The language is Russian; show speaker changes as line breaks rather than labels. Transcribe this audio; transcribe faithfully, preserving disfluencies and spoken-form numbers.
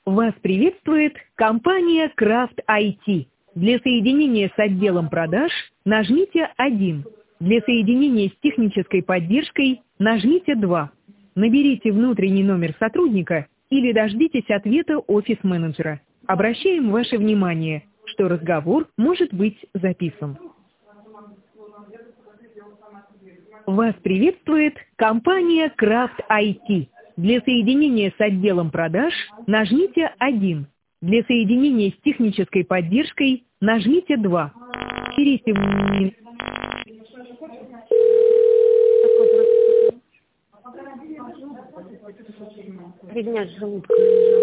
Вас приветствует компания Крафт ай ти. Для соединения с отделом продаж нажмите один. Для соединения с технической поддержкой нажмите два. Наберите внутренний номер сотрудника или дождитесь ответа офис-менеджера. Обращаем ваше внимание, что разговор может быть записан. Вас приветствует компания Крафт ай ти. Для соединения с отделом продаж нажмите один. Для соединения с технической поддержкой нажмите два. Берите в-
Фигня с желудком лежала.